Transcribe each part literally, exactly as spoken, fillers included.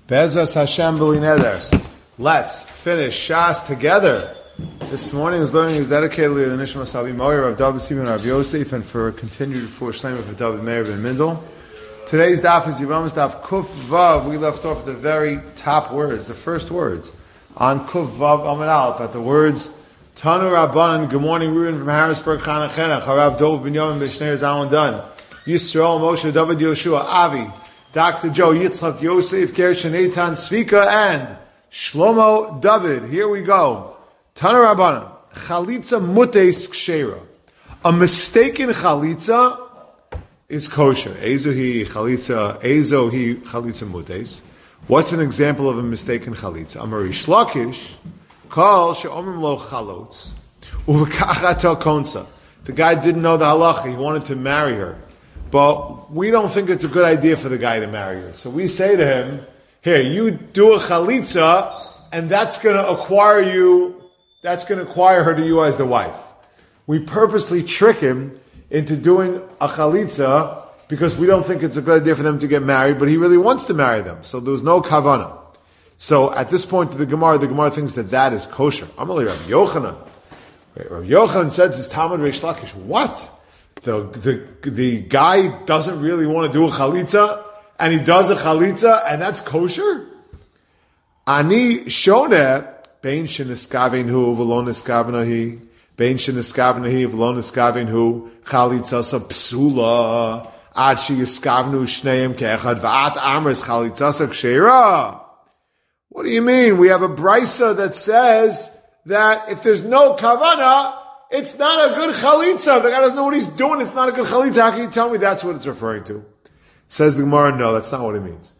Bezras Hashem B'li Neder. Let's finish Shas together. This morning's learning is dedicated to the Nishmas Abi Moyer of David Stephen Rav Yosef and for continued for Shleimah for David Meir ben Mindel. Today's daf is Yevamos daf Kuf Vav. We left off at the very top words, the first words on Kuf Vav Amud Aleph at the words Tanu Rabbanan. Good morning, Ruben from Harrisburg, Chanachena. Harav Dov Ben Yom B'Shnei Zalman Dun. Yisrael Moshe David Yoshua Avi. Doctor Joe Yitzchak Yosef Gershon Eitan Svika and Shlomo David. Here we go. Tanu Rabbanan. Chalitza Mutes Kshera. A mistaken chalitza is kosher. Ezo hi chalitza, ezo hi chalitza mutes. What's an example of a mistaken chalitza? Amarish Lakish, kol she'omrim lo chalotz, uvekachat konsa. The guy didn't know the halacha. He wanted to marry her, but we don't think it's a good idea for the guy to marry her. So we say to him, "Here, you do a chalitza, and that's going to acquire you. That's going to acquire her to you as the wife." We purposely trick him into doing a chalitza because we don't think it's a good idea for them to get married, but he really wants to marry them. So there was no kavana. So at this point, the Gemara, the Gemara thinks that that is kosher. Amalei Rav Yochanan. Rav Yochanan said to his Talmud Reish Lakish, what? The, the, the guy doesn't really want to do a chalitza, and he does a chalitza, and that's kosher? Ani shoneh, bein sheniskaven hu, v'lo niskaven hi. Bein sheniskavnu hi v'lo niskavnu chalitzasa psula ad sheyiskavnu shneim ke'echad v'at amres chalitzasa kshera. What do you mean? We have a brisa that says that if there's no kavana, it's not a good chalitza. If the guy doesn't know what he's doing, it's not a good chalitza. How can you tell me that's what it's referring to? Says the Gemara, no, that's not what it means.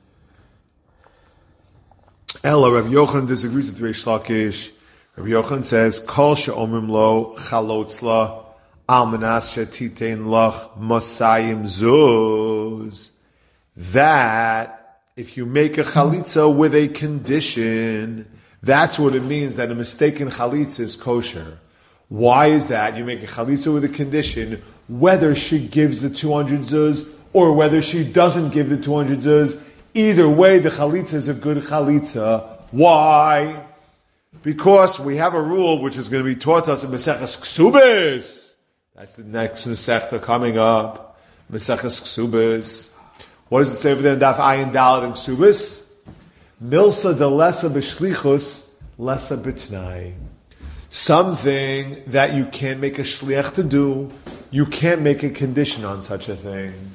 Ella, Rabbi Yochanan disagrees with Reish Lakish. Rabbi Yochanan says, Kol she'omrim lo chalotzla al manas shetitein lach masayim zuz. That if you make a chalitza with a condition, that's what it means that a mistaken chalitza is kosher. Why is that? You make a chalitza with a condition, whether she gives the two hundred zuz or whether she doesn't give the two hundred zuz. Either way, the chalitza is a good chalitza. Why? Because we have a rule which is going to be taught us in Maseches Ksubis. That's the next Masechta coming up. Maseches Ksubis. What does it say over there in Daf Ayin Daled in Ksubis? Milsa de lesa b'shlichus, lesa b'tnai. Something that you can't make a shliach to do, you can't make a condition on such a thing.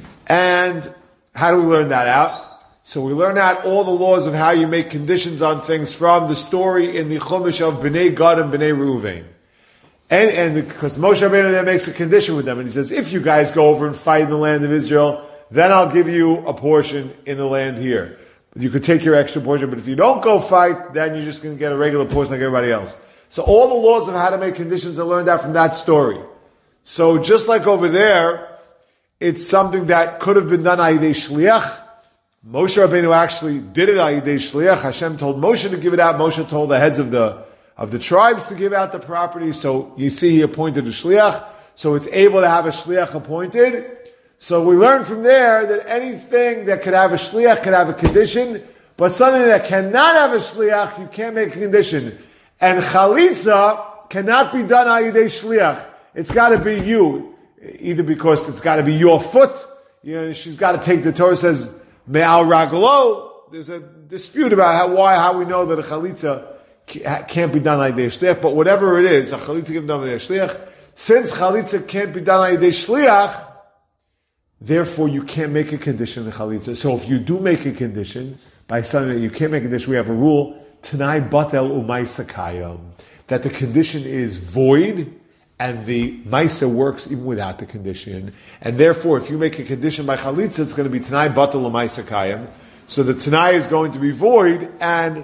And how do we learn that out? So we learn out all the laws of how you make conditions on things from the story in the Chumash of Bnei Gad and Bnei Reuven. And, and because Moshe Rabbeinu there makes a condition with them, and he says, if you guys go over and fight in the land of Israel, then I'll give you a portion in the land here. You could take your extra portion, but if you don't go fight, then you're just going to get a regular portion like everybody else. So all the laws of how to make conditions are learned out from that story. So just like over there, it's something that could have been done ayidei shliach. Moshe Rabbeinu actually did it ayidei shliach. Hashem told Moshe to give it out. Moshe told the heads of the of the tribes to give out the property. So you see, he appointed a shliach. So it's able to have a shliach appointed. So we learn from there that anything that could have a shliach could have a condition, but something that cannot have a shliach, you can't make a condition. And chalitza cannot be done ayidei shliach. It's got to be you. Either because it's got to be your foot, you know, she's got to take the Torah says me'al raglo. There's a dispute about how why how we know that a chalitza can't be done ayidei shliach, but whatever it is, a chalitza can be done ayidei shliach. Since chalitza can't be done ayidei shliach, therefore you can't make a condition in chalitza. So if you do make a condition by something that you can't make a condition, we have a rule Tanai batel umay sakayam that the condition is void. And the Maisa works even without the condition. And therefore, if you make a condition by Chalitza, it's going to be Tanai Batal Maisa Kayam. So the Tanai is going to be void, and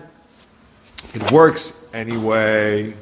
it works anyway.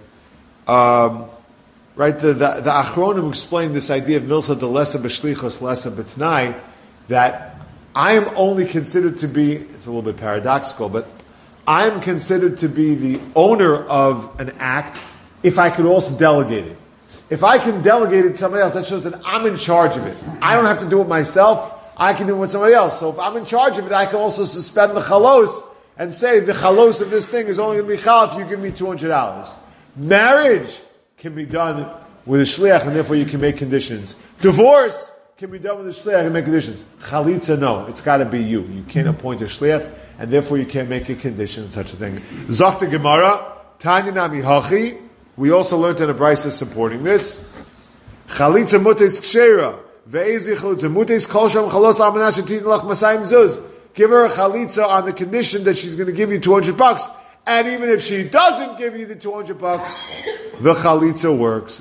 Um, right, the, the, the Achronim explained this idea of Milsa de Lesa B'Shlichos Lesa B'Tnai, that I am only considered to be, it's a little bit paradoxical, but I'm considered to be the owner of an act if I could also delegate it. If I can delegate it to somebody else, that shows that I'm in charge of it. I don't have to do it myself. I can do it with somebody else. So if I'm in charge of it, I can also suspend the chalos and say the chalos of this thing is only going to be chal if you give me two hundred dollars. Marriage can be done with a shliach, and therefore you can make conditions. Divorce can be done with a shliach and make conditions. Chalitza, no, it's got to be you. You can't appoint a shliach, and therefore you can't make a condition, such a thing. Zakta Gemara, Tanya Nami Hachi. We also learned in a brisa supporting this. Chalitza mutes kshera. Ve'ezi chalitza mutes kol sham chalos almanash titin lach masayim zuz. Give her a chalitza on the condition that she's going to give you two hundred bucks. And even if she doesn't give you the two hundred bucks, the chalitza works.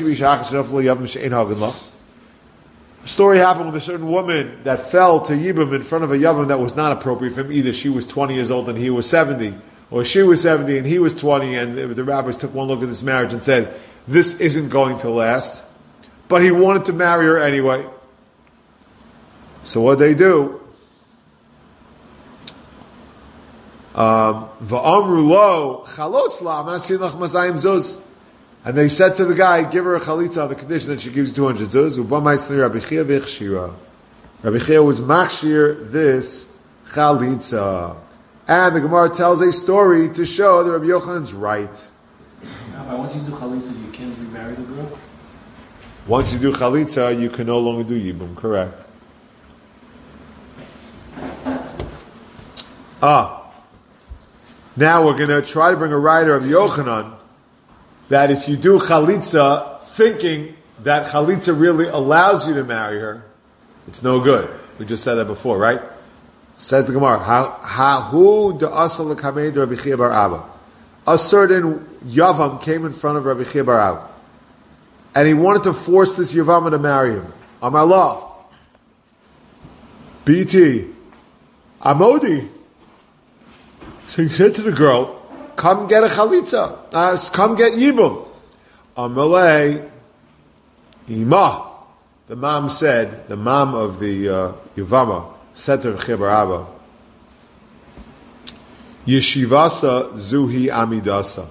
A story happened with a certain woman that fell to Yibam in front of a Yavam that was not appropriate for him. Either she was twenty years old and he was seventy, or she was seventy and he was twenty, and the rabbis took one look at this marriage and said, this isn't going to last. But he wanted to marry her anyway. So what they do? Um, and they said to the guy, give her a chalitza on the condition that she gives you two hundred zuz. Rabbi Chia was machshir this chalitza. And the Gemara tells a story to show that Rabbi Yochanan's right. Now, once you do chalitza, you can't remarry the girl? Once you do chalitza, you can no longer do yibum, correct. Ah. Now we're going to try to bring a rider of Yochanan that if you do chalitza thinking that chalitza really allows you to marry her, it's no good. We just said that before, right? Says the Gemara, Hahu da'asal l'kamei de Rabbi Chia bar Abba. A certain Yavam came in front of Rabbi Chia bar Abba, and he wanted to force this Yavama to marry him. Amallah, B T, Amodi. So he said to the girl, come get a chalitza. Uh, come get yibum. Amalei, Ima. The mom said, the mom of the uh, Yavama said to Rabbi bar Abba, Yeshivasa zuhi amidasa.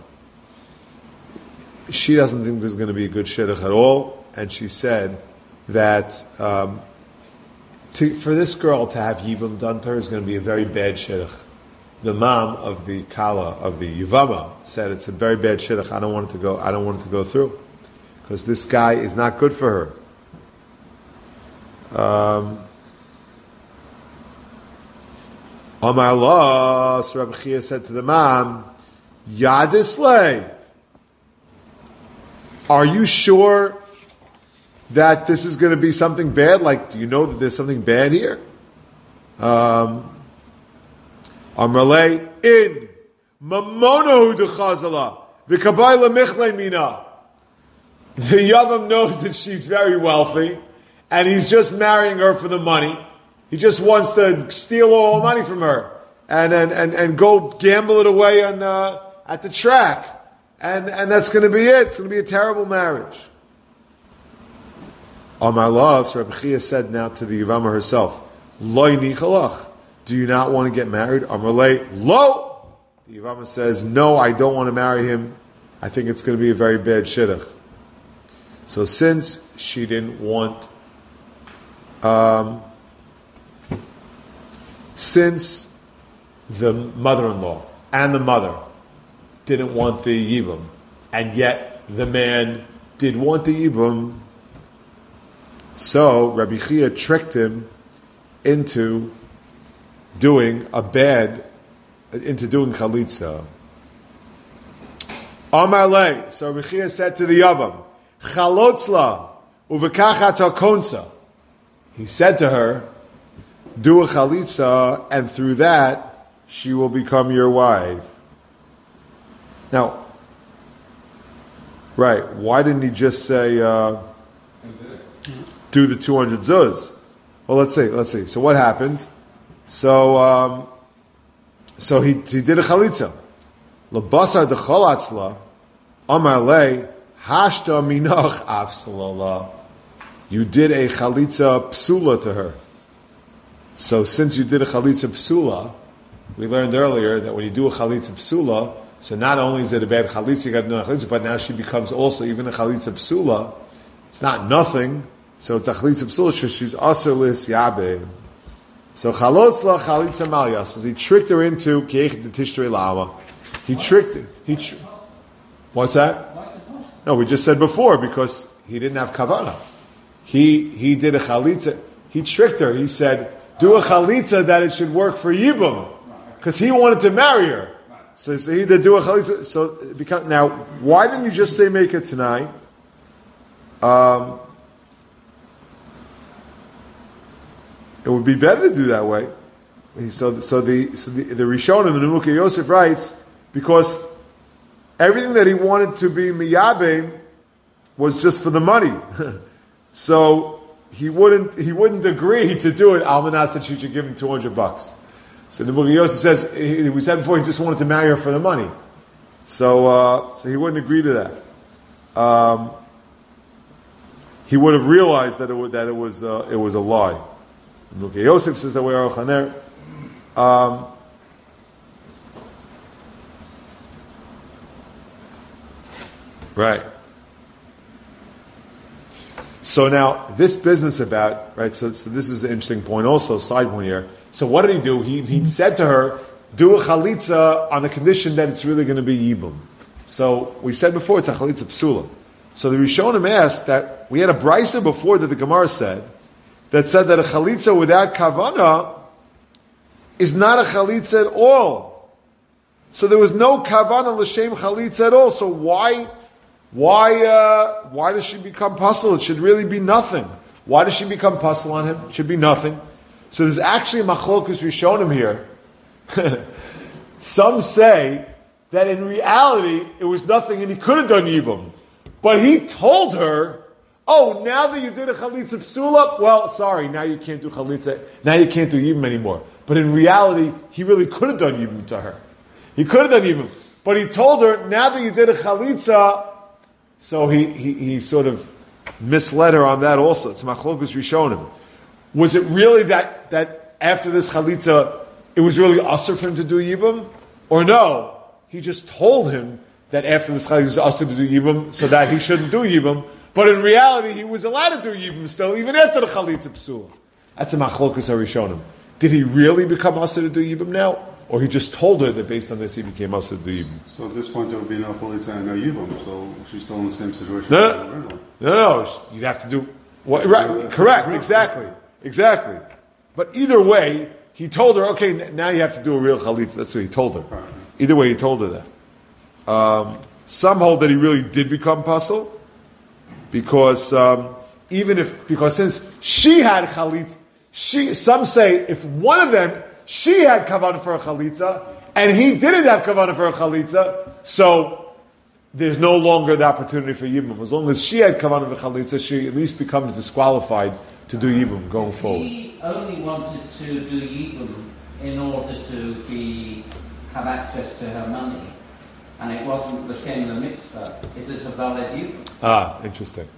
She doesn't think this is going to be a good shidduch at all, and she said that um, to, for this girl to have yibum done to her is going to be a very bad shidduch. The mom of the kala of the Yavama said it's a very bad shidduch. I don't want it to go. I don't want it to go through because this guy is not good for her. Um, Amar Allah, so Rabbi Chia said to the mom, Yadislay, are you sure that this is going to be something bad? Like, do you know that there's something bad here? Um, Amarle in mamonahu dechazala v'kabayla michle mina. The Yavam knows that she's very wealthy, and he's just marrying her for the money. He just wants to steal all the money from her and and, and, and go gamble it away on uh, at the track, and and that's going to be it. It's going to be a terrible marriage. Amar Allah, so Rabbi Chia said now to the Yavama herself, Loi nichalach. Do you not want to get married? Amrulay, lo! The Yavama says, no, I don't want to marry him. I think it's going to be a very bad shidduch. So since she didn't want, um, since the mother-in-law and the mother didn't want the yibum, and yet the man did want the yibum, so Rabbi Chia tricked him into doing a bad, into doing chalitza. Amar le, so Rabbi Chia said to the Yavam, Chalotzla uvekachat hakonsa. He said to her, do a chalitza, and through that, she will become your wife. Now, right, why didn't he just say, uh, do the two hundred zuz? Well, let's see, let's see. So what happened? So, um, so he he did a chalitza. Labasar decholatzla, amar le hashta minach afsalala. You did a chalitza psula to her. So since you did a chalitza psula, we learned earlier that when you do a chalitza psula, so not only is it a bad chalitza, you got to do a chalitza, but now she becomes also even a chalitza psula. It's not nothing. So it's a chalitza psula. She's aser lis yabe. So chalotzla chalitza malya. So he tricked her into kiechet the tishrei la'ama. He tricked her. He tr- What's that? No, we just said before because he didn't have kavanah. He he did a chalitza. He tricked her. He said, "Do a chalitza that it should work for Yibum," because he wanted to marry her. So, so he did do a chalitza. So it become, now, why didn't you just say make it tonight? Um, it would be better to do that way. So, so the so the, the Rishonim, the Nimukei Yosef writes, because everything that he wanted to be miyabein was just for the money. So he wouldn't he wouldn't agree to do it. Almanas that she should give him two hundred bucks. So the Nimukei Yosef says, he, we said before, he just wanted to marry her for the money. So uh, so he wouldn't agree to that. Um, he would have realized that it was, that it was uh, it was a lie. The Nimukei Yosef says that way. Aruch HaNer. Um, right. So now, this business about, right, so, so this is an interesting point also, side point here. So what did he do? He he said to her, do a chalitza on the condition that it's really going to be yibum. So we said before, it's a chalitza psula. So the Rishonim asked that, we had a brisa before that the Gemara said, that said that a chalitza without kavana is not a chalitza at all. So there was no kavana l'shem chalitza at all. So why... Why uh, why does she become puzzle? It should really be nothing. Why does she become puzzle on him? It should be nothing. So there's actually a machlokus Rishonim here. Some say that in reality it was nothing and he could have done yibum. But he told her, oh, now that you did a chalitza psula, well, sorry, now you can't do chalitza, now you can't do yibum anymore. But in reality, he really could have done yibum to her. He could have done yibum. But he told her, now that you did a chalitza, so he, he, he sort of misled her on that also. It's machlokus Rishonim. Was it really that, that after this chalitza, it was really usher for him to do yibum? Or no, he just told him that after this chalitza, it was usher to do yibum, so that he shouldn't do yibum. But in reality, he was allowed to do yibum still, even after the chalitza psul. That's a machlokus Rishonim. Did he really become usher to do yibum now? Or he just told her that based on this he became usher to do yibum? So at this point there would be no chalitza and no yibum, so she's still in the same situation. No, no, no, no. You'd have to do what, right? Correct, exactly, exactly. But either way, he told her, okay, now you have to do a real chalitza. That's what he told her. Either way, he told her that. Um, some hold that he really did become puzzle because um, even if because since she had chalitza, she some say if one of them. She had kavanah for a chalitza, and he didn't have kavanah for a chalitza, so there's no longer the opportunity for yibum. As long as she had kavanah for chalitza, she at least becomes disqualified to do yibum going if forward. He only wanted to do yibum in order to be have access to her money, and it wasn't l'shem the mitzvah. Is it a valid yibum? Ah, interesting.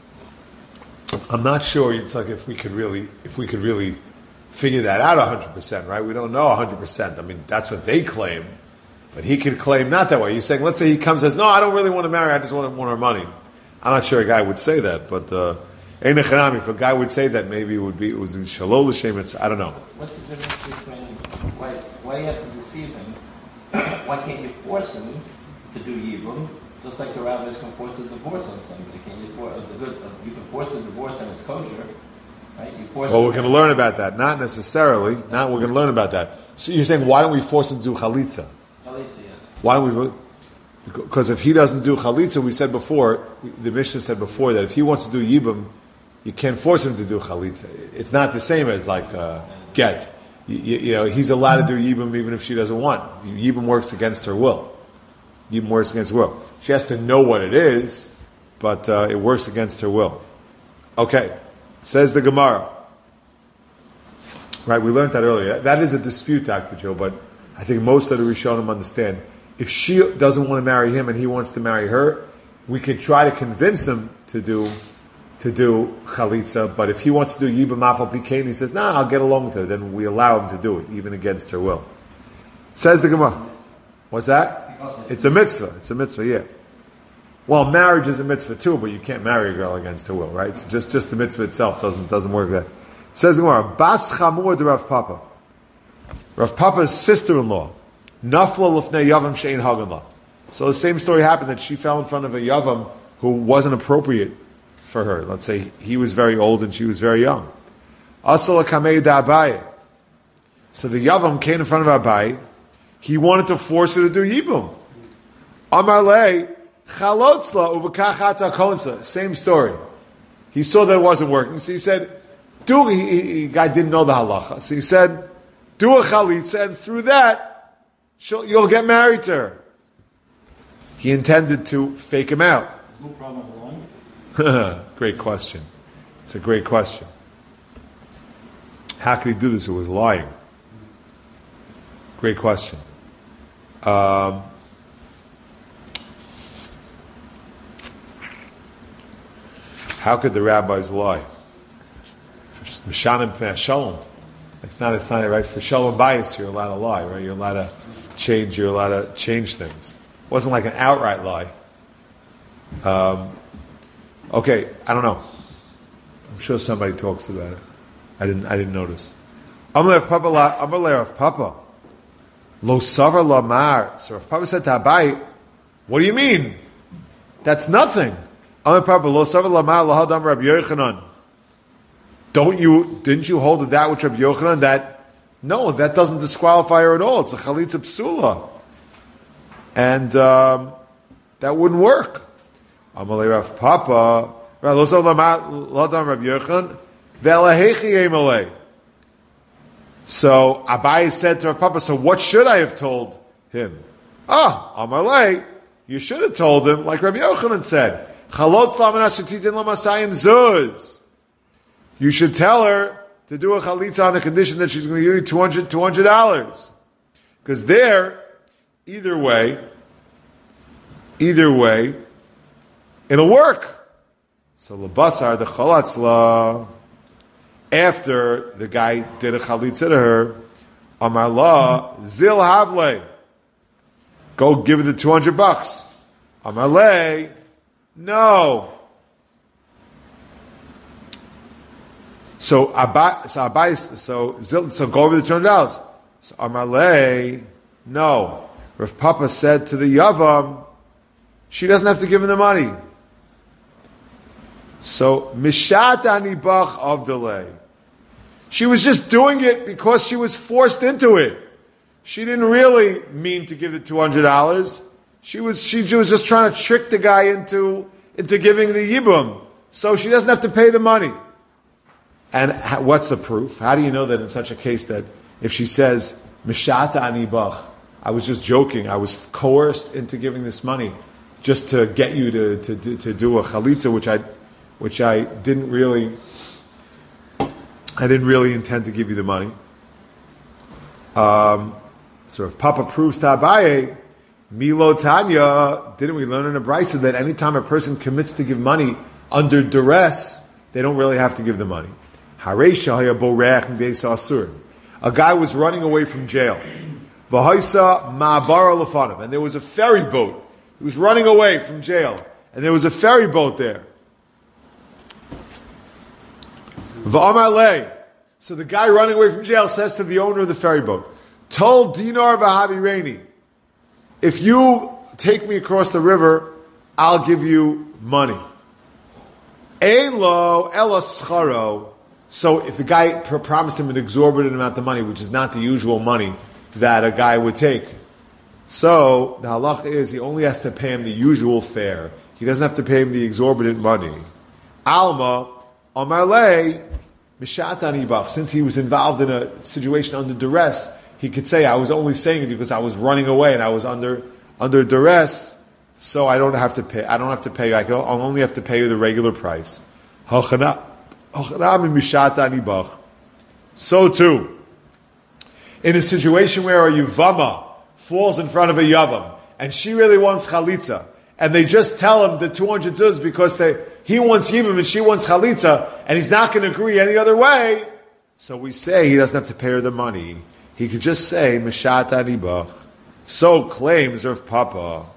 I'm not sure. It's like if we could really, if we could really. Figure that out one hundred percent, right? We don't know one hundred percent. I mean, that's what they claim. But he could claim not that way. He's saying, let's say he comes and says, no, I don't really want to marry, I just want, want her money. I'm not sure a guy would say that, but uh, if a guy would say that, maybe it would be, it was in Shalol L'Shem, it's, I don't know. What's the difference between, why, why you have to deceive him? Why can't you force him to do yibum? Just like the rabbis can force a divorce on somebody. Can you, for, uh, the good, uh, you can force a divorce and it's kosher. Right? You force well, we're going to learn about that. Not necessarily. Not we're going to learn about that. So you're saying, why don't we force him to do chalitza? Chalitza, yeah. Why don't we? Because if he doesn't do chalitza, we said before, the Mishnah said before that if he wants to do yibum, you can't force him to do chalitza. It's not the same as like uh, get. You, you, you know, he's allowed to do yibum even if she doesn't want. Yibum works against her will. Yibum works against her will. She has to know what it is, but uh, it works against her will. Okay. Says the Gemara. Right, we learned that earlier. That is a dispute, Doctor Joe, but I think most of the Rishonim understand. If she doesn't want to marry him and he wants to marry her, we could try to convince him to do to do chalitza, but if he wants to do yibam afal pikein, he says, nah, I'll get along with her, then we allow him to do it, even against her will. Says the Gemara. What's that? It's a mitzvah. It's a mitzvah, yeah. Well, marriage is a mitzvah too, but you can't marry a girl against her will, right? So just, just the mitzvah itself doesn't doesn't work that. Says the Gemara, Bas Chamur de Rav Papa. Rav Papa's sister-in-law, Nafla Lefnei Yavam Shein Haganla. So the same story happened that she fell in front of a Yavam who wasn't appropriate for her. Let's say he was very old and she was very young. Asala Kamei da Abaye. So the Yavam came in front of Abaye. He wanted to force her to do Yibum. Amar lei Chalotzla uvekachata konsa. Same story. He saw that it wasn't working, so he said, "Do." He, he, he guy didn't know the halacha, so he said, "Do a chalitza, and through that, she'll, you'll get married to her." He intended to fake him out. There's no problem with lying. Great question. It's a great question. How could he do this? It was lying. Great question. Um, how could the rabbis lie? For Mishanim Pnei Shalom. It's not, it's not right. For Shalom Bayis, you're allowed to lie, right? You're allowed to change, you're allowed to change things. It wasn't like an outright lie. Um, okay, I don't know. I'm sure somebody talks about it. I didn't, I didn't notice. Amalei Rav Papa, Amalei Rav Papa. Lo savar lamar. So Rav Papa said to Abai, "What do you mean? That's nothing." Amalei Papa, lo savar lamar lahadam Rabbi Yochanan. Don't you? Didn't you hold to that which Rabbi Yochanan? That no, that doesn't disqualify her at all. It's a chalitza psula, and um, that wouldn't work. Amalei Rav Papa, lo savar lamar lahadam Rabbi Yochanan ve'alahechi emalei. So Abai said to Rav Papa, "So what should I have told him?" Ah, Amalei, you should have told him, like Rabbi Yochanan said, "Chalot flamenas shetitin lamasayim zuz." You should tell her to do a chalitza on the condition that she's going to give you two hundred dollars. Because there, either way, either way, it'll work. So labasar the chalatzla. After the guy did a chalitza to her, Amar la zil havle, go give her the two hundred bucks. Amar le, no. So Abai, so Abai, so zil, so go over the two hundred dollars. So Amar le, no. Rav Papa said to the Yavam, she doesn't have to give him the money. So mishat anibach of delay. She was just doing it because she was forced into it. She didn't really mean to give the two hundred dollars. She was she was just trying to trick the guy into into giving the yibum, so she doesn't have to pay the money. And what's the proof? How do you know that in such a case that if she says mishata anibach, I was just joking, I was coerced into giving this money just to get you to to to, to do a chalitza, which I which I didn't really. I didn't really intend to give you the money. Um, so if Papa proves to Abaye, Milo Tanya, didn't we learn in a brisa that anytime a person commits to give money under duress, they don't really have to give the money. A guy was running away from jail. And there was a ferry boat. He was running away from jail. And there was a ferry boat there. So the guy running away from jail says to the owner of the ferry boat, "Told dinar v'havi reini, if you take me across the river, I'll give you money." Ein lo ela scharo. So if the guy pr- promised him an exorbitant amount of money, which is not the usual money that a guy would take, so the halacha is he only has to pay him the usual fare. He doesn't have to pay him the exorbitant money. Alma Amar le mishat anibach. Since he was involved in a situation under duress, he could say, "I was only saying it because I was running away and I was under under duress, so I don't have to pay. I don't have to pay you. I can, I'll only have to pay you the regular price." So too, in a situation where a yuvama falls in front of a yavam and she really wants chalitza, and they just tell him the two hundred zuz because they he wants yibum and she wants chalitza, and he's not going to agree any other way. So we say he doesn't have to pay her the money. He could just say mishat anibach. So claims Rav Papa.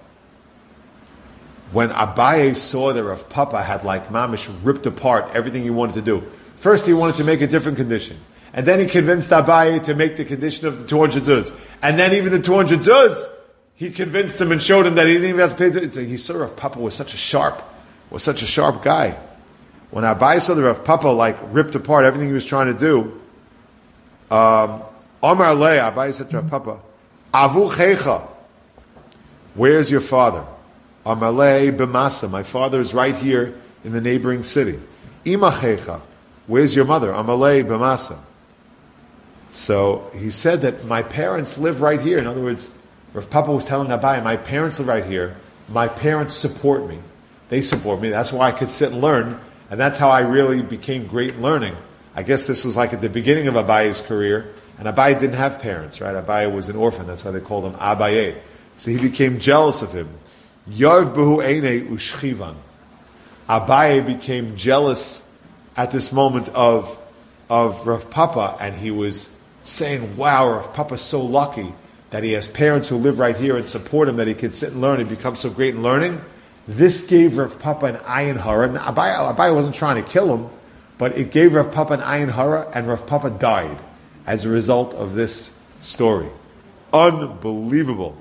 When Abaye saw that Rav Papa had like mamish ripped apart everything he wanted to do, First, he wanted to make a different condition. And then he convinced Abaye to make the condition of the two hundred zuz. And then even the two hundred zuz, he convinced him and showed him that he didn't even have to pay. The, he saw Rav Papa was such a sharp, was such a sharp guy. When Abaye saw the Rav Papa like ripped apart everything he was trying to do, um, Omar Le, Abaye said to Rav Papa, Avu Checha, where's your father? Omar Le B'masa, my father is right here in the neighboring city. Ima Checha, where's your mother? Omar Le B'masa. So he said that my parents live right here. In other words, Rav Papa was telling Abaye, my parents live right here. My parents support me. They support me. That's why I could sit and learn. And that's how I really became great in learning. I guess this was like at the beginning of Abaye's career. And Abaye didn't have parents, right? Abaye was an orphan. That's why they called him Abaye. So he became jealous of him. Yarv behu eine ushchivan. Abaye became jealous at this moment of, of Rav Papa. And he was saying, wow, Rav Papa's so lucky that he has parents who live right here and support him, that he can sit and learn and become so great in learning. This gave Rav Papa an ayin hara. Abaye, Abaye wasn't trying to kill him, but it gave Rav Papa an ayin hara, and Rav Papa died as a result of this story. Unbelievable.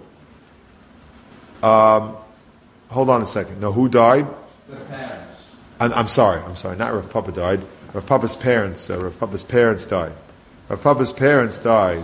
Um, hold on a second. No, who died? The parents. I'm, I'm sorry, I'm sorry. Not Rav Papa died. Rav Papa's parents. Uh, Rav Papa's parents died. Rav Papa's parents died.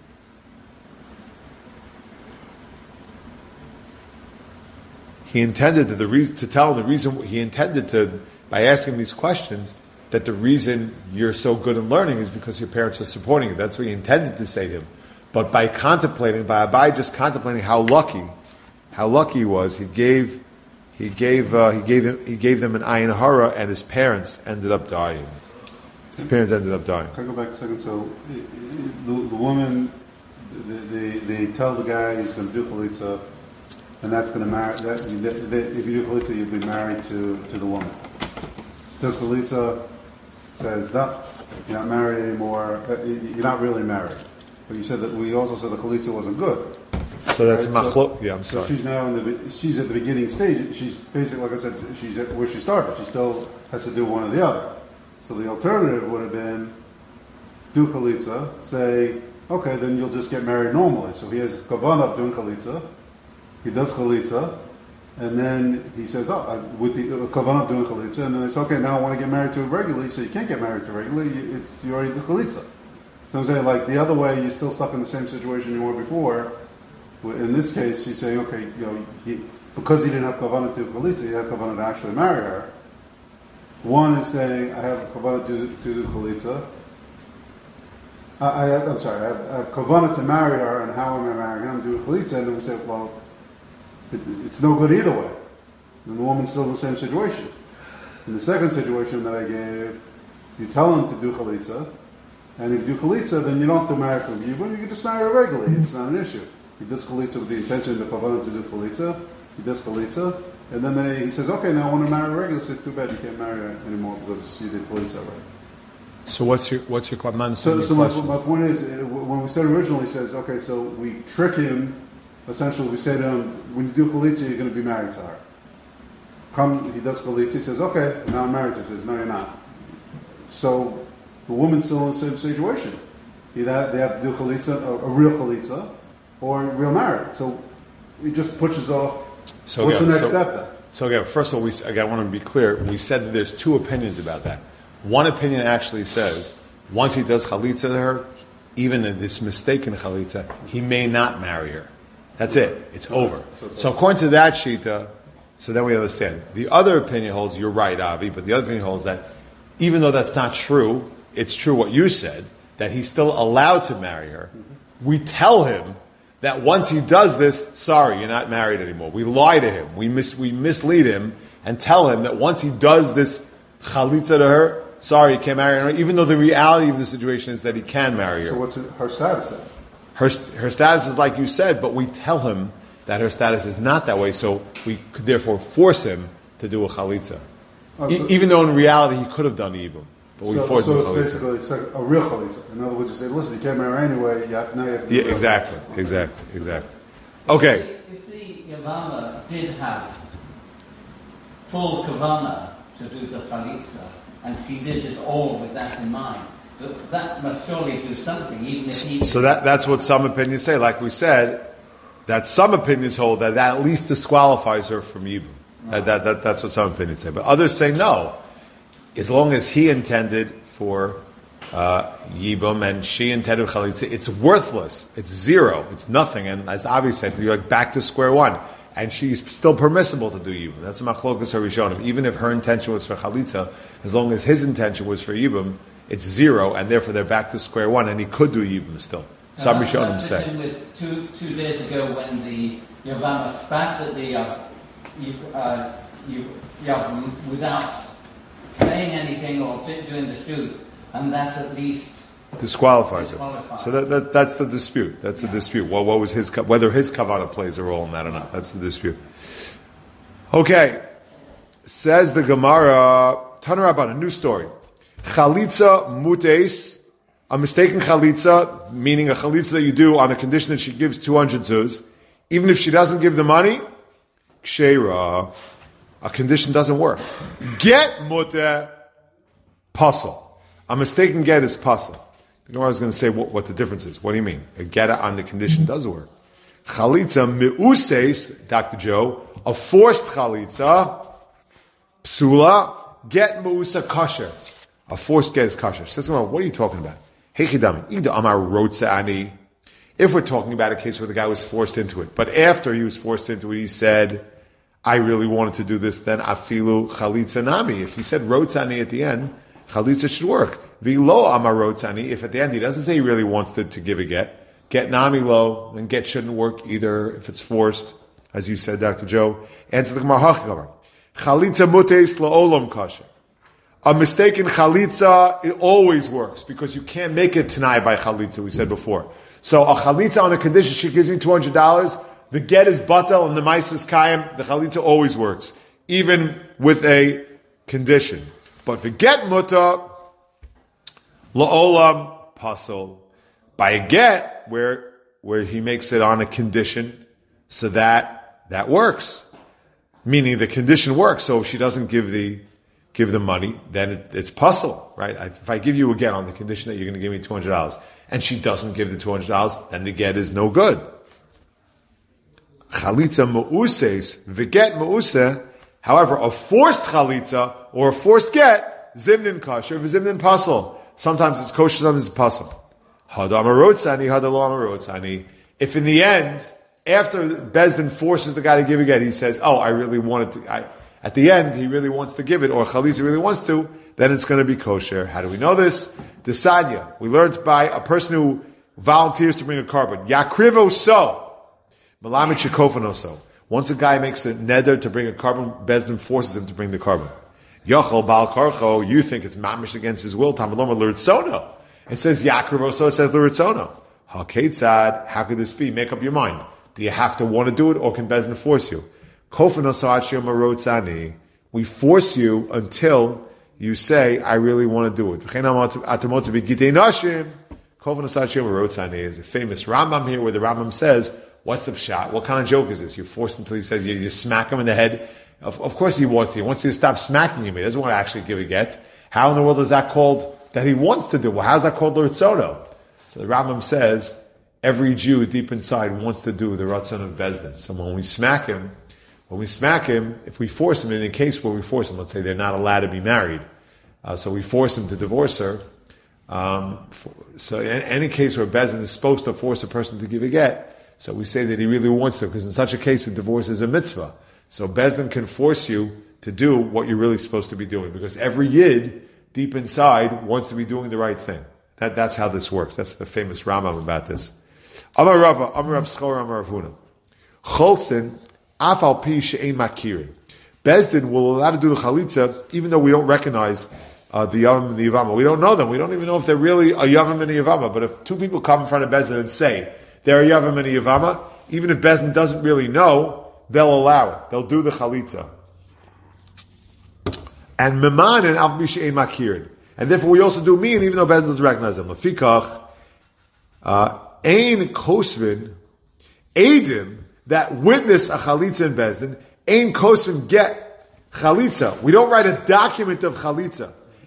He intended that the reason to tell him the reason he intended to by asking these questions that the reason you're so good in learning is because your parents are supporting you. That's what he intended to say to him. But by contemplating, by Abaye just contemplating how lucky, how lucky he was, he gave, he gave, uh, he gave him, he gave them an ayin hara, and his parents ended up dying. His parents ended up dying. Can I go back a second? So, the, the woman, they, they, they tell the guy he's going to do chalitza, and that's going to marry. That, that, if you do chalitza, you'll be married to, to the woman. Does chalitza says no, you're not married anymore. You're not really married. But you said that we also said the chalitza wasn't good. So that's right? machlok. So, yeah, I'm sorry. So she's now in the she's at the beginning stage. She's basically, like I said, she's at where she started. She still has to do one or the other. So the alternative would have been do chalitza. Say, okay, then you'll just get married normally. So he has kavanah of doing chalitza. He does chalitza, and then he says, oh, I, with the uh, kavanah of doing chalitza, and then they say, okay, now I want to get married to her regularly. So you can't get married to her regularly. You, it's you already did chalitza. So I'm saying, like the other way, you're still stuck in the same situation you were before. In this case, she's saying, okay, you know, he, because he didn't have kavanah to do chalitza, he had kavanah to actually marry her. One is saying, I have kavanah to, to do chalitza. I, I have, I'm sorry, I have, I have kavanah to marry her, and how am I marrying him? Do chalitza, and then we say, well, it, it's no good either way. And the woman's still in the same situation. In the second situation that I gave, you tell him to do chalitza, and if you do chalitza, then you don't have to marry from you, but you can just marry her regularly. It's not an issue. He does chalitza with the intention, the kavanah to do chalitza. He does chalitza, and then they, he says, okay, now I want to marry her regularly. He says, too bad, you can't marry her anymore because you did chalitza already. So what's your what's your question? So, so my, my point is, when we said originally, he says, okay, so we trick him. Essentially, we say to him, when you do chalitza, you're going to be married to her. Come, he does chalitza. He says, okay, now I'm married to her. He says, no, you're not. So the woman's still in the same situation. Either they have to do chalitza, a, a real chalitza, or real marriage. So he just pushes off. So what's again, the next so, step then? So again, first of all, we again, I want to be clear. We said that there's two opinions about that. One opinion actually says once he does chalitza to her, even in this mistaken chalitza, he may not marry her. That's it. It's over. So according to that shita, so then we understand. The other opinion holds, you're right, Avi, but the other opinion holds that even though that's not true, it's true what you said, that he's still allowed to marry her. We tell him that once he does this, sorry, you're not married anymore. We lie to him. We mis- we mislead him and tell him that once he does this chalitza to her, sorry, you can't marry her, even though the reality of the situation is that he can marry her. So what's her status then? Her, her status is like you said, but we tell him that her status is not that way, so we could therefore force him to do a chalitza. Oh, e- so, even though in reality he could have done ibum, but we so, force so him to it's chalitza. basically it's like a real chalitza. In other words, you say, listen, you can't marry anyway, you have, now you have to do Yeah, real exactly, chalitza. exactly, exactly. Okay. If the, if the Yavama did have full kavana to do the chalitza, and she did it all with that in mind. That, that must surely do something, even if he... So that, that's what some opinions say. Like we said, that some opinions hold that that at least disqualifies her from Yibum. Right. That, that, that's what some opinions say. But others say no. As long as he intended for uh, Yibum and she intended Chalitza, it's worthless. It's zero. It's nothing. And as Avi said, you're like back to square one. And she's still permissible to do Yibum. That's the Machlokas HaRishonim. Even if her intention was for Chalitza, as long as his intention was for Yibum, it's zero, and therefore they're back to square one, and he could do Yibum still. Some Rishonim say. With two, two days ago when the Yavama spat at the uh, uh, Yavam without saying anything or doing the shoot, and that at least disqualifies her. Disqualified. So that, that that's the dispute. That's yeah. the dispute. Well, what was his whether his kavana plays a role in that or not? That's the dispute. Okay, says the Gemara. Tanarabban, a new story. Chalitza mutes, a mistaken chalitza, meaning a chalitza that you do on the condition that she gives two hundred zuz, even if she doesn't give the money, ksheira, a condition doesn't work. Get mute, puzzle. A mistaken get is puzzle. The Gemara is going to say what, what the difference is. What do you mean? A get on the condition does work. Chalitza meuses, Doctor Joe, a forced chalitza, psula, get meusa kosher. A forced get is kosher. Says, what are you talking about? Hechidami, ida amar rotza ani. If we're talking about a case where the guy was forced into it, but after he was forced into it, he said, I really wanted to do this, then afilu chalitza nami. If he said rotzani at the end, chalitza should work. V'lo amar rotzani. If at the end he doesn't say he really wants to, to give a get, get nami lo, then get shouldn't work either if it's forced, as you said, Doctor Joe. Answer the Gemara Hachgamar. Chalitza mutes la'olam kasher. A mistaken chalitza, it always works, because you can't make it tanai by chalitza, we said before. So a chalitza on a condition, she gives me two hundred dollars, the get is batal and the mais is kayim, the chalitza always works, even with a condition. But the get muta, la'olam pasol. By a get, where, where he makes it on a condition, so that, that works. Meaning the condition works, so if she doesn't give the, give the money, then it, it's puzzle, right? I, if I give you a get on the condition that you're going to give me two hundred dollars, and she doesn't give the two hundred dollars, then the get is no good. Chalitza ma'uses, the get ma'use, however, a forced chalitza, or a forced get, zimnin kosher, zimnin puzzle. Sometimes it's kosher, sometimes it's puzzle. Hadam arotzani, hadalam arotzani. If in the end, after Bezdin forces the guy to give a get, he says, oh, I really wanted to, I, at the end, he really wants to give it, or chalitza really wants to, then it's going to be kosher. How do we know this? The Sanya. We learned by a person who volunteers to bring a carbon. Yakrivo so. Malamit shekofano so. Once a guy makes a neder to bring a carbon, Bezdin forces him to bring the carbon. Yochel bal karcho, you think it's mamish against his will. Tamaloma l'ritzono. It says yakrivo so, it says l'ritzono. Haketzad, how could this be? Make up your mind. Do you have to want to do it, or can Bezdin force you? We force you until you say, I really want to do it. Is a famous Rambam here where the Rambam says, what's the pshat? What kind of joke is this? You force until he says, you, you smack him in the head. Of, of course he wants to. He wants you to stop smacking him. He doesn't want to actually give a get. How in the world is that called that he wants to do? Well, how's that called l'ritzono? So the Rambam says, every Jew deep inside wants to do the ratzon of Bezdin. So when we smack him, When we smack him, if we force him, in a case where we force him, let's say they're not allowed to be married, uh, so we force him to divorce her. Um, for, so in any case where Bezdin is supposed to force a person to give a get, so we say that he really wants to, because in such a case, a divorce is a mitzvah. So Bezdin can force you to do what you're really supposed to be doing, because every yid deep inside wants to be doing the right thing. That, that's how this works. That's the famous Rambam about this. Amar Rava, Amar Rav Schor, Amar Rav Huna. Cholzin, Afal pi she'ein makirin. Bezdin will allow to do the chalitza, even though we don't recognize uh, the Yavam and the Yavama. We don't know them. We don't even know if they're really a Yavam and a Yavama. But if two people come in front of Bezdin and say they're a Yavam and a Yavama, even if Bezdin doesn't really know, they'll allow it. They'll do the chalitza. And Miman and Afal pi she'ein makirin. And therefore we also do mean, even though Bezdin doesn't recognize them. Lefikach, ein kosvin, edim, that witness a chalitza in Bezdin, ein kosvin get chalitza. We don't write a document of chalitza.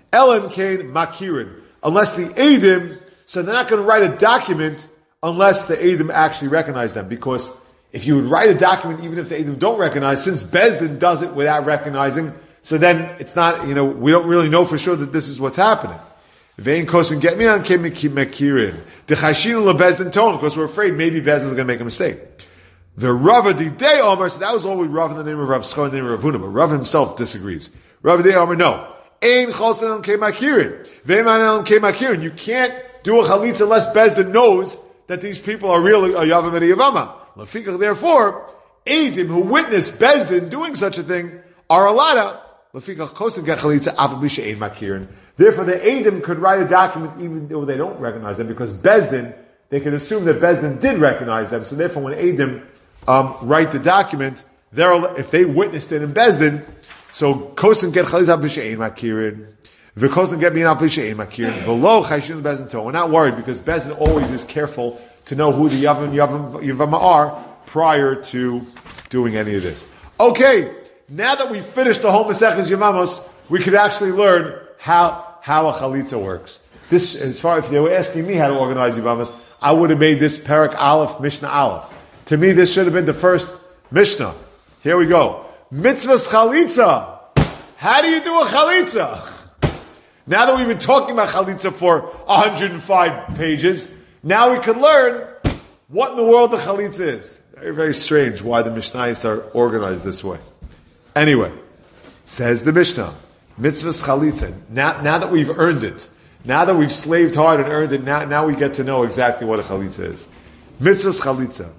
Ellen Kain Makirin. Unless the Eidim, so they're not going to write a document unless the Eidim actually recognize them. Because if you would write a document even if the Eidim don't recognize, since Bezdin does it without recognizing, so then it's not, you know, we don't really know for sure that this is what's happening. Vein kosin get me on Makirin. The Chashinu LeBezdin tone, because we're afraid maybe Bezdin is going to make a mistake. The Rava di Day Omer, so that was all with Rav in the name of Rav Schor in the name of Rav Huna, but Rav himself disagrees. Rav Day Omer, no. Ein chosin ke makirin. Veiman ke makirin. You can't do a chalitza unless Bezdin knows that these people are really a Yavam and a Yavama. Lefikach, therefore, Eidim who witness Bezdin doing such a thing are allowed. Lefikach kosin ke chalitza aval bisha ein makirin. Therefore, the Eidim could write a document even though they don't recognize them, because Bezdin, they can assume that Bezdin did recognize them. So therefore, when Eidim um, write the document, they're, if they witnessed it in Bezdin, so kosin get chalitza b'she'ein makirin, v'kosin get mina b'she'ein makirin, v'lo chayshin Bezdin to. We're not worried because Bezdin always is careful to know who the Yavam Yavam Yavama are prior to doing any of this. Okay, now that we've finished the whole Maseches Yevamos, we could actually learn how how a chalitza works. This, as far as if they were asking me how to organize Yevamos, I would have made this Perek Aleph, Mishnah Aleph. To me, this should have been the first Mishnah. Here we go. Mitzvah's chalitza. How do you do a chalitza? Now that we've been talking about chalitza for one hundred five pages, now we can learn what in the world the chalitza is. Very, very strange why the Mishnayos are organized this way. Anyway, says the Mishnah, Mitzvah's chalitza. Now, now that we've earned it, now that we've slaved hard and earned it, now, now we get to know exactly what a chalitza is. Mitzvah's chalitza.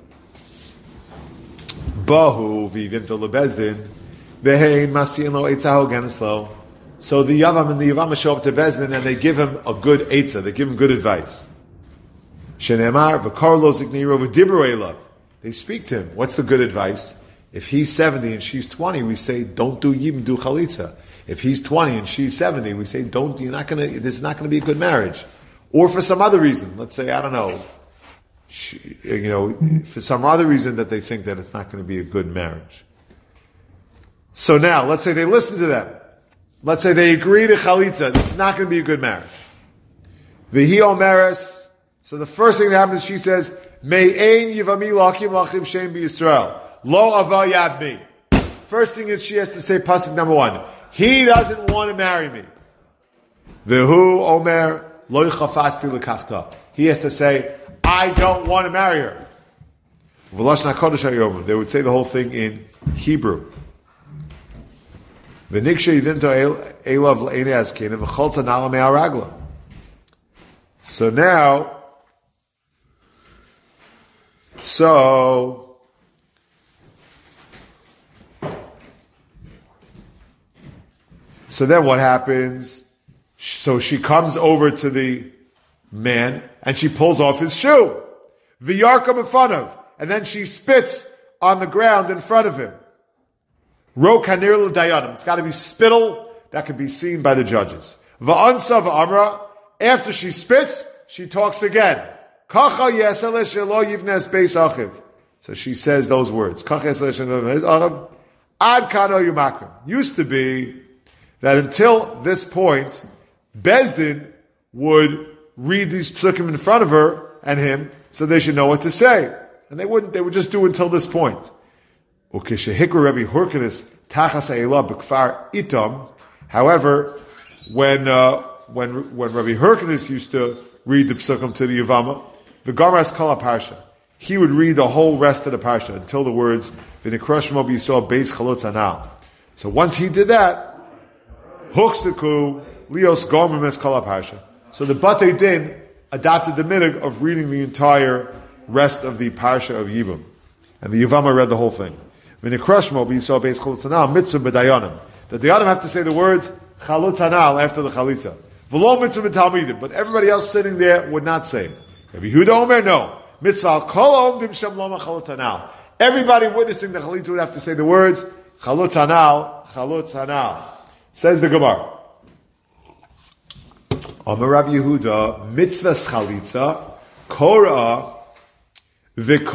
Bahu v'yivimto lebezdin v'hein masiyin lo eitzaho geneslo. So the Yavam and the Yavama show up to Bezdin and they give him a good eitzah. They give him good advice. Shenemar v'karlo zikniro v'dibro elav. They speak to him. What's the good advice? If he's seventy and she's twenty, we say don't do yibum, do chalitza. If he's twenty and she's seventy, we say don't. You're not gonna. This is not going to be a good marriage. Or for some other reason, let's say I don't know. She, you know, for some other reason that they think that it's not going to be a good marriage. So now, let's say they listen to them. Let's say they agree to chalitza. This is not going to be a good marriage. V'hi omeres. So the first thing that happens, she says, Me'ein yivami lakim lachim shem b'Yisrael. Lo ava yad mi. First thing is she has to say pasuk number one. He doesn't want to marry me. V'hu omer lo chafasti lekachta. He has to say, I don't want to marry her. They would say the whole thing in Hebrew. So now, so, so then what happens? So she comes over to the man, and she pulls off his shoe. V'yarka b'fanav. And then she spits on the ground in front of him. Ro kanir l'dayanim. It's got to be spittle that can be seen by the judges. V'ansa v'amra. After she spits, she talks again. Kacha yesele shelo yivnes beis achiv. So she says those words. Kacha yesele shelo yivnes beis achiv. Ad kano yumakrim. Used to be that until this point, Bezdin would read these psukim in front of her and him, so they should know what to say. And they wouldn't, they would just do until this point. However, when, uh, when, when Rabbi Hyrcanus used to read the psukim to the Yavama, the V'gamas kala parsha, he would read the whole rest of the parsha until the words, V'nikroshmo b'yisrael beis chalotz anal. So once he did that, Huksiku lios gomer mes kala parsha. So the Batei Din adopted the minhag of reading the entire rest of the parsha of Yibum. And the Yavama read the whole thing. V'nikroshmo b'yisrael beis chalotz anal, mitzvah b'dayanim. The dayanim have to say the words, chalotz anal, after the chalitza. V'lo mitzvah b'talmidim. But everybody else sitting there would not say it. Rabbi Yehuda Omer, no. Mitzvah kol omdim shem loma chalotz anal. Everybody witnessing the chalitza would have to say the words, chalotz anal, chalotz anal. Says the Gemara. Omer Rav Yehuda, mitzvahs chalitza, kora,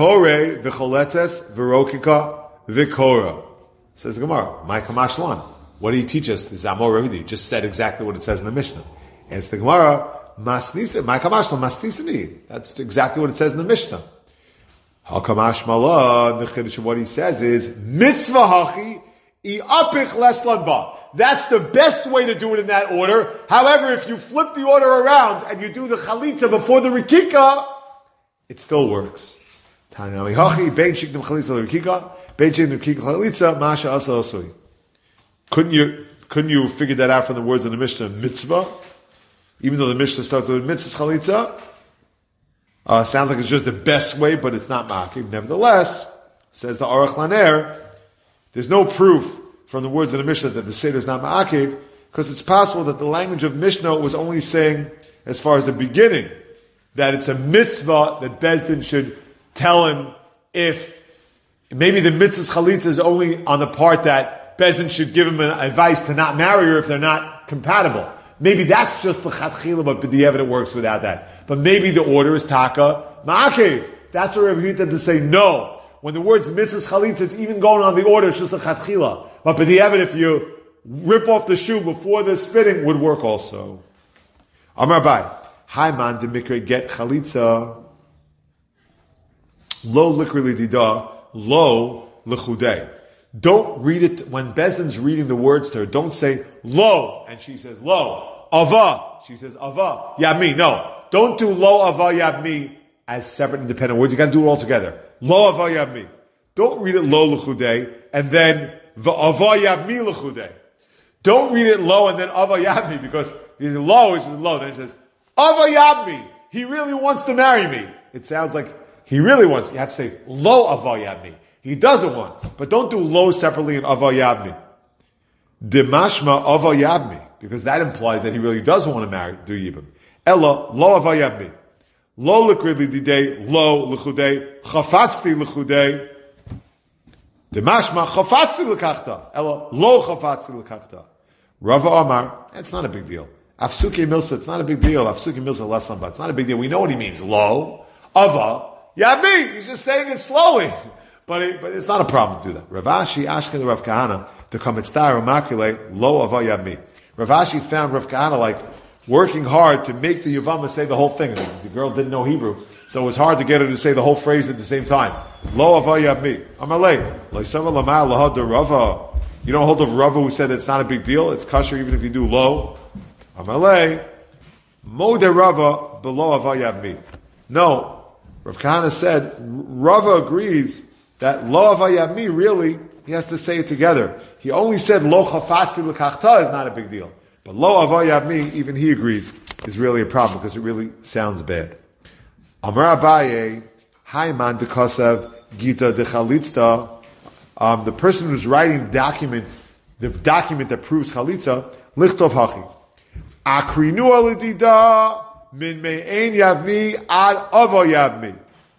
v'kore, v'choletes, v'rokika, v'kora. Says the Gemara. My kamashlan. what do you teach us? This Amor Ravidi just said exactly what it says in the Mishnah. And it's the Gemara, Masnisa, my kamashma, masnisani. That's exactly what it says in the Mishnah. Hakamash Mala, the Chiddush of what he says is, Mitzvah hachi, i'apich leslan ba. That's the best way to do it in that order. However, if you flip the order around and you do the chalitza before the rikika, it still works. Tanami hachi, bein shikdim chalitza rikika, bein shikdim rikika chalitza, masha asa asui. Couldn't you, couldn't you figure that out from the words in the Mishnah, mitzvah? Even though the Mishnah starts with mitzvah chalitza, uh, sounds like it's just the best way, but it's not ma'akiv. Nevertheless, says the Aruch Laner, there's no proof from the words of the Mishnah that the Seder is not ma'akiv, because it's possible that the language of Mishnah was only saying, as far as the beginning, that it's a mitzvah that Bezdin should tell him if, maybe the mitzvah's chalitza is only on the part that Bezdin should give him an advice to not marry her if they're not compatible. Maybe that's just the chatchila, but b'diavad it works without that. But maybe the order is taka ma'akiv. That's where Rabbi Yehuda to say no. When the words mitzvah's chalitza, it's even going on the order, it's just the chatchila. But b'diavad, if you rip off the shoe before the spitting, would work also. Amar Bai, hi man de mikra get chalitza, lo likri lidida, lo lechudei. Don't read it, when Bezdin's reading the words to her, don't say, lo, and she says, lo, ava, she says, ava, yabmi, no. Don't do lo, ava, yabmi as separate independent words, you gotta do it all together. Lo, ava, yabmi. Don't read it lo, l'chudei, and then, va, ava, yabmi, l'chudei. Don't read it lo, and then ava, yabmi, because he's lo, which is lo, then it says, ava, yabmi, he really wants to marry me. It sounds like, he really wants, you have to say, lo, ava, yabmi. He doesn't want, but don't do lo separately in Ava Yabmi. Dimashma Ava Yabmi, because that implies that he really does want to marry, do Yibam. Ella, lo Ava Yabmi. Lo likri lididei, lo l'chudei, chafatzti l'chudei. Dimashma chafatzti l'kachta. Ella, lo chafatzti l'kachta. Rava Omar, it's not a big deal. Afsuki Milsa, it's not a big deal. Afsuki Milsa less than, but it's not a big deal. We know what he means. Lo, Ava, Yabmi. He's just saying it slowly. But, it, but it's not a problem to do that. Rav Ashi Ashken the Rav Kahana to come and star maculate lo avayabmi. Rav Ashi found Rav Kahana like working hard to make the Yavama say the whole thing. The, the girl didn't know Hebrew, so it was hard to get her to say the whole phrase at the same time. Lo avayabmi. Amalei loisava lamar lahad Rava. You don't hold of Rava who said it's not a big deal. It's kosher even if you do lo. Amalei mo de Rava below avayabmi. No, Rav Kahana said Rava agrees that lo avayabmi, really, he has to say it together. He only said lo chafatzti l'kachta is not a big deal. But lo avayabmi, even he agrees, is really a problem because it really sounds bad. Amar Abaye, Haiman de Kosev, Gita de Chalitza, um, the person who's writing document, the document that proves Chalitza, Lichtov Hachi. Akrinu alidida min me'en yavmi ad avayabmi.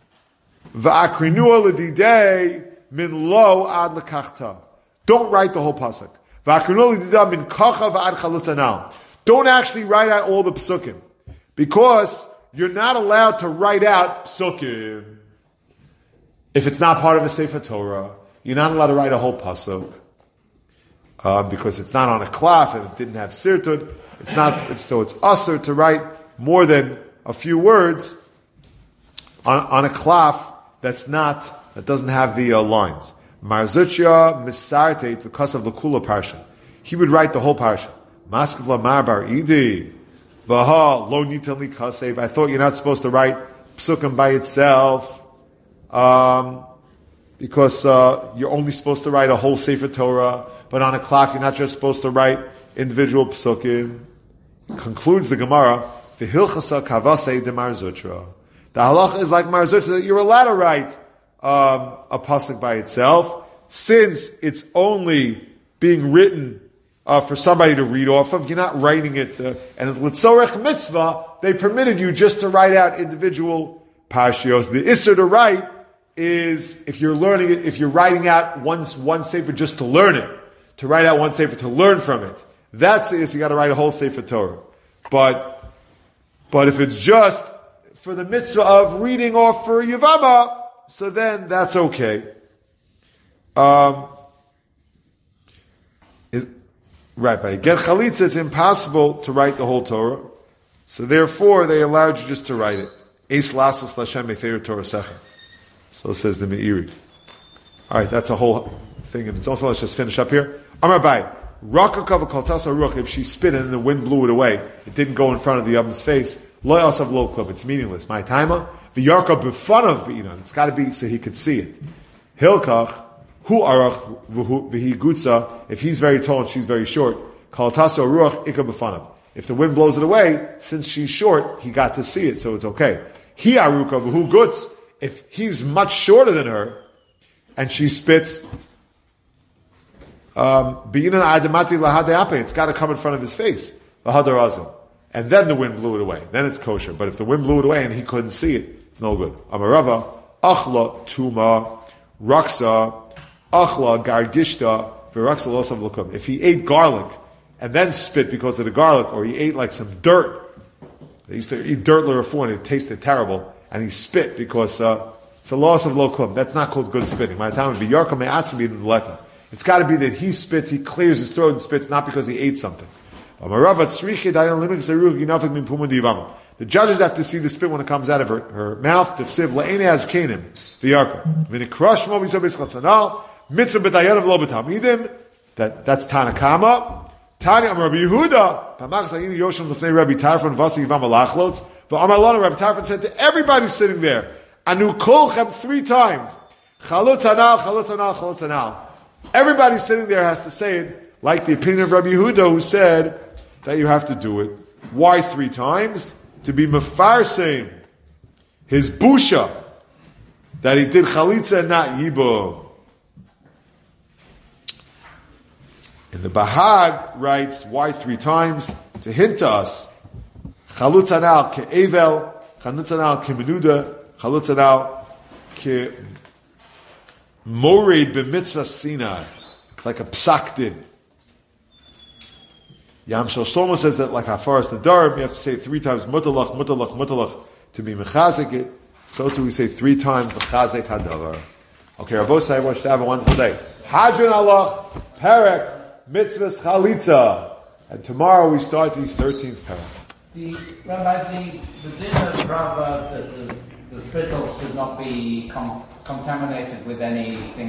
Va'akrinua l'didei min lo ad l'kachta. Don't write the whole pasuk. Va'akrinua l'didei min kacha va'ad chalutza now. Don't actually write out all the psukim. Because you're not allowed to write out psukim if it's not part of a Sefer Torah. You're not allowed to write a whole pasuk. Uh, because it's not on a klaf and it didn't have sirtud. It's not, so it's usher to write more than a few words on, on a klaf that's not, that doesn't have the uh, lines. Marzucha misarte because of the kula parsha. He would write the whole parsha. Maskav lamar bar idi. Vaha lo nitan li kasev. I thought you're not supposed to write psukim by itself, um, because uh, you're only supposed to write a whole Sefer Torah. But on a klaf, you're not just supposed to write individual psukim. Concludes the Gemara. V'hilchasa kavasei de marzutra. The halacha is like marzutra that you're allowed to write um, a pasuk by itself, since it's only being written uh, for somebody to read off of. You're not writing it, uh, and l'tzorech mitzvah, they permitted you just to write out individual parshios. The isser to write is if you're learning it, if you're writing out one one sefer just to learn it, to write out one sefer to learn from it. That's the isser. You got to write a whole sefer Torah. But but if it's just for the mitzvah of reading off for Yavama, so then that's okay. Um, is, Right, but get chalitza, it's impossible to write the whole Torah. So therefore, they allowed you just to write it. Eis lasos l'Hashem b'feiru Torah secha. So says the Meiri. All right, that's a whole thing, and it's also, let's just finish up here. Amar Bai, Rakakav kaltasa ruach, if she spit and the wind blew it away, it didn't go in front of the oven's face, lo yasav lo klub, it's meaningless. My timer, v'yarka b'fanav b'inan, it's got to be so he could see it. Hilkach, hu arach v'hi gutza, if he's very tall and she's very short, kaltasa ruach ikka b'fanav. If the wind blows it away, since she's short, he got to see it, so it's okay. Hi aruka v'hu gutz, if he's much shorter than her, and she spits, um, it's got to come in front of his face. And then the wind blew it away. Then it's kosher. But if the wind blew it away and he couldn't see it, it's no good. Amarava, achla tuma, raksa, achla gargishta, v'raksa losav lakum. If he ate garlic and then spit because of the garlic, or he ate like some dirt, they used to eat dirt l'refu and it tasted terrible, and he spit because uh, it's a loss of lo klum. That's not called good spitting. My time would be yarka me'atzim b'idin lekim. It's got to be that he spits, he clears his throat and spits, not because he ate something. The judges have to see the spit when it comes out of her, her mouth. That that's Tanakama. Tanya Rabbi Yehuda. Rabbi Tarfon said to everybody sitting there, Anu kolchem three times. Chalutz anal, chalutz anal, chalutz anal. Everybody sitting there has to say it, like the opinion of Rabbi Yehuda, who said that you have to do it. Why three times? To be mefarsein his busha, that he did chalitza and not yibum. And the Bahag writes, why three times? To hint to us, chalutz anal ke'evel, chalutz anal ke'menuda, chalutz anal ke mored b'mitzvah Sinai, like a psak din. Yam Shel Shlomo says that like Hafar is the Darb, you have to say three times mutalach, mutalach, mutalach to be mechazik it. So too we say three times mechazik hadavar. Okay, Rabbi Say, everyone should have a wonderful day. Hadron Allah, Perek, Mitzvahs Chalitza. And tomorrow we start the thirteenth Perek. The, Rabbi, the, the din of Rava, the, the, the spittle should not be com- contaminated with anything